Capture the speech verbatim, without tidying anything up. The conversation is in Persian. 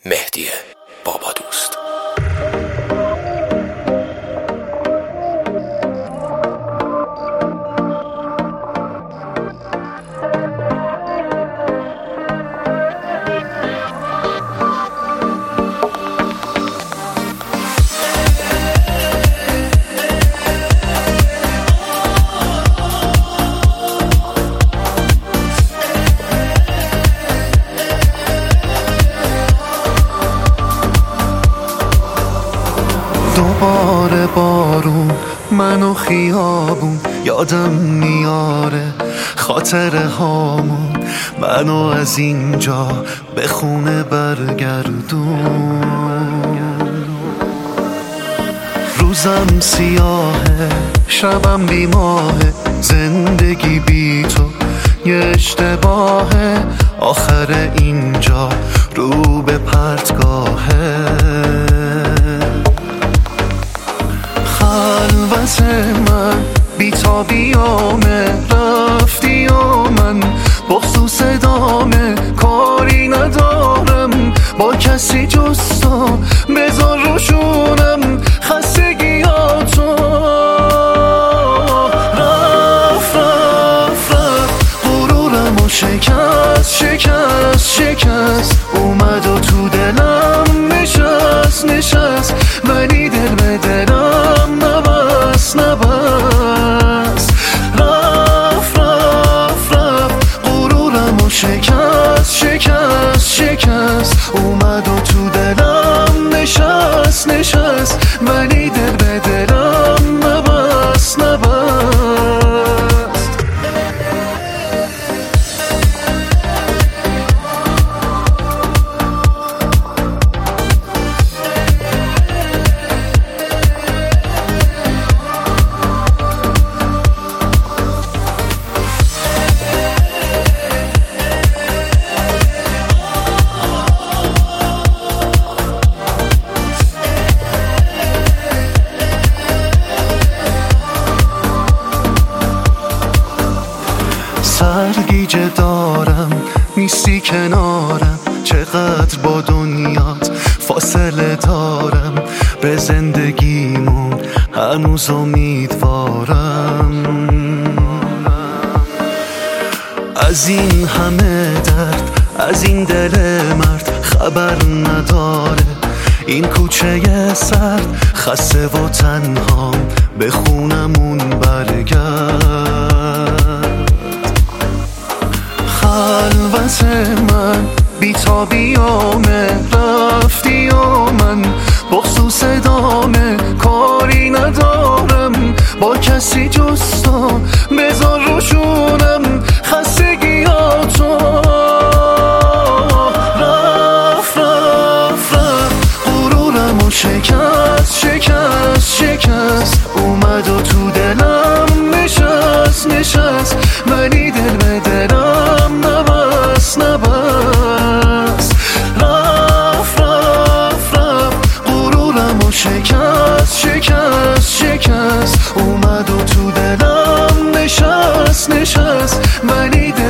مهدی بابا دوست. دوباره بارون منو خیابون یادم میاره، خاطره هامون منو از اینجا به خونه برگردون. روزم سیاهه شبم بیماهه، زندگی بی تو یه اشتباهه، آخر اینجا رو به پرتگاهه. خلوت من بی‌تابیامه، رفتی و من بخصوص ادامه کاری ندارم با کسی جز تو، بذار روشونم خستگیاتو. رفت رفت رفت غرورم و شکست شکست شکست، اومد و تو دلم نشست نشست، ولی دل به دلم نبست نبست. رفت رفت رفت غرورم و شکست شکست شکست، اومد و تو دلم نشست نشست، ولی دل به دلم نبست نبست. سرگیجه دارم نیستی کنارم، چقدر با دنیات فاصله دارم، به زندگیمون هنوز امیدوارم. از این همه درد از این دل مرد خبر نداره، این کوچه سرد خسته و تنهام به خونمون برگرد. خلوت من بی‌تابیامه، رفتی و من بخصوص ادامه کاری ندارم با کسی جز تو، بذار روشونم خستگیاتو. رفت رفت رفت غرورم و شکست شکست شکست، اومد و تو دلم نشست نشست، ولی دل به دلم نبست نبست. رفت رفت رفت غرورم و شکست شکست شکست، اومد و تو دلم نشست نشست، ولی دل